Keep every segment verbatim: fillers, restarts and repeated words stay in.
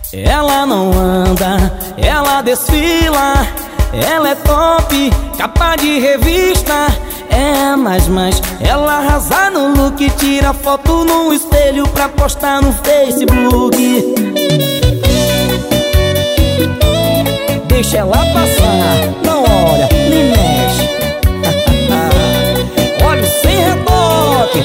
Ela não anda, ela desfila. Ela é top, capa de revista. É mais, mais, ela arrasa no look. Tira foto no espelho pra postar no Facebook. Deixa ela passar, não olha, nem mexe. Olha sem reboque.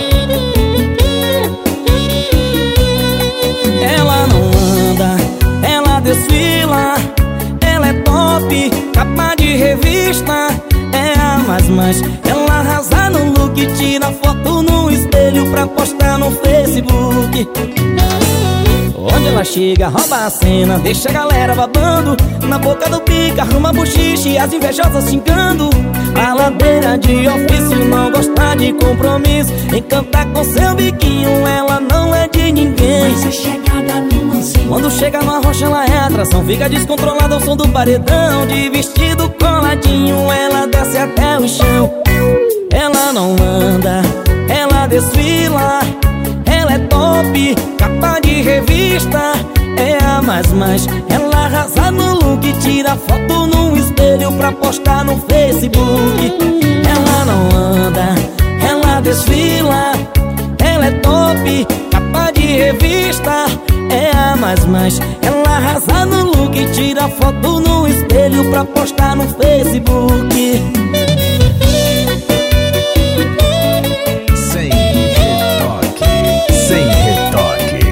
Ela não anda, ela desfila. Ela é top, capa de revista. É a mais, mais, ela arrasa no look. Tira foto no espelho pra postar no Facebook. Onde ela chega, rouba a cena, deixa a galera babando. Na boca do pica, arruma bochiche, as invejosas xingando. Baladeira de ofício, não gosta de compromisso. Encanta com seu biquinho, ela não é de ninguém. Mas é chegada no mansinho. Quando chega na rocha ela é atração. Fica descontrolada ao som do paredão. De vestido coladinho, ela desce até o chão. Ela não anda, ela desfila. Ela é top, capa de revista. É a mais, mais, ela arrasa no look. Tira foto no espelho pra postar no Facebook. Ela não anda, ela desfila. Ela é top, capa de revista. É a mais, mais, ela arrasa no look. Tira foto no espelho pra postar no Facebook. Sem retoque, sem retoque.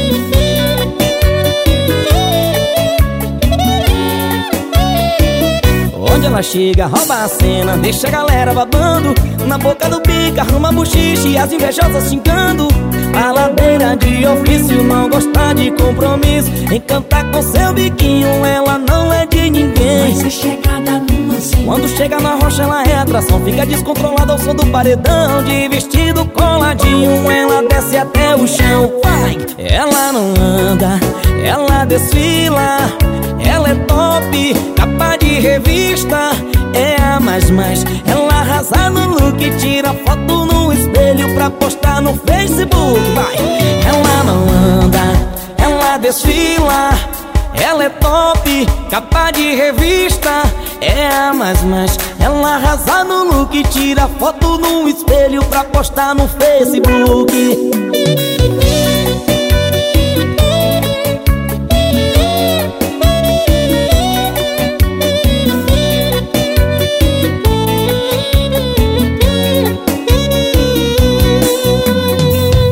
Onde ela chega, rouba a cena, deixa a galera babando. Na boca do pica, arruma bochiche, as invejosas xingando. Baladeira de ofício, não gosta de compromisso. Encanta com seu biquinho, ela não é de ninguém. Mas é chegada no mansinho. Quando chega na rocha ela é atração. Fica descontrolada ao som do paredão. De vestido coladinho, ela desce até o chão. Vai! Ela não anda, ela desfila. Ela é top, capa de revista. É a mais, mais, ela arrasa no look. Tira foto no espelho pra postar no Facebook. Vai! Ela não anda, ela desfila. Ela é top, capa de revista. É a mais, mais, ela arrasa no look. Tira foto no espelho pra postar no Facebook.